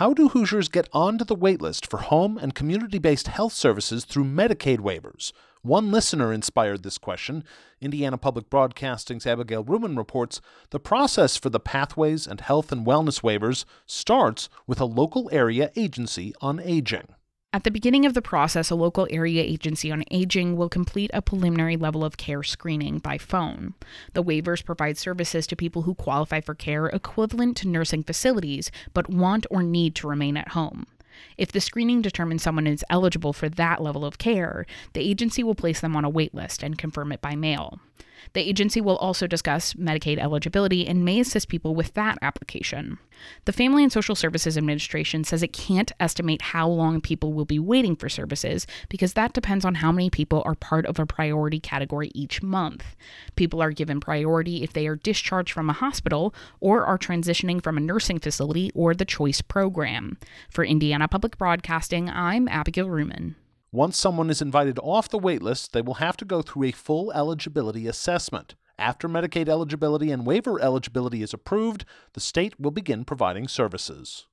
How do Hoosiers get onto the waitlist for home and community-based health services through Medicaid waivers? One listener inspired this question. Indiana Public Broadcasting's Abigail Ruman reports the process for the pathways and health and wellness waivers starts with a local area agency on aging. At the beginning of the process, a local area agency on aging will complete a preliminary level of care screening by phone. The waivers provide services to people who qualify for care equivalent to nursing facilities, but want or need to remain at home. If the screening determines someone is eligible for that level of care, the agency will place them on a wait list and confirm it by mail. The agency will also discuss Medicaid eligibility and may assist people with that application. The Family and Social Services Administration says it can't estimate how long people will be waiting for services because that depends on how many people are part of a priority category each month. People are given priority if they are discharged from a hospital or are transitioning from a nursing facility or the CHOICE program. For Indiana Public Broadcasting, I'm Abigail Ruman. Once someone is invited off the waitlist, they will have to go through a full eligibility assessment. After Medicaid eligibility and waiver eligibility is approved, the state will begin providing services.